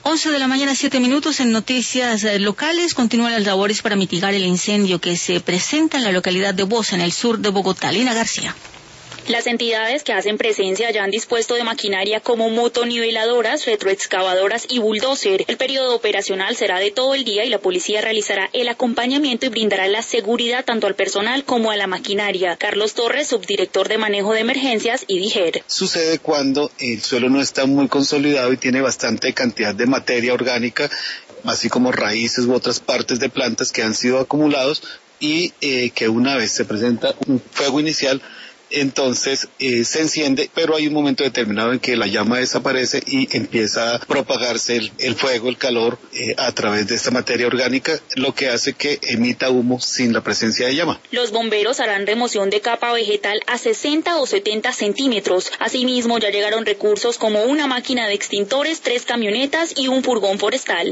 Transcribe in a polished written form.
11 de la mañana, 7 minutos. En noticias locales, continúan las labores para mitigar el incendio que se presenta en la localidad de Bosa, en el sur de Bogotá. Lina García. Las entidades que hacen presencia ya han dispuesto de maquinaria como motoniveladoras, retroexcavadoras y bulldozer. El periodo operacional será de todo el día y la policía realizará el acompañamiento y brindará la seguridad tanto al personal como a la maquinaria. Carlos Torres, subdirector de manejo de emergencias y DIGER. Sucede cuando el suelo no está muy consolidado y tiene bastante cantidad de materia orgánica, así como raíces u otras partes de plantas que han sido acumulados y que una vez se presenta un fuego inicial, entonces se enciende, pero hay un momento determinado en que la llama desaparece y empieza a propagarse el fuego, el calor a través de esta materia orgánica, lo que hace que emita humo sin la presencia de llama. Los bomberos harán remoción de capa vegetal a 60 o 70 centímetros. Asimismo, ya llegaron recursos como una máquina de extintores, 3 camionetas y un furgón forestal.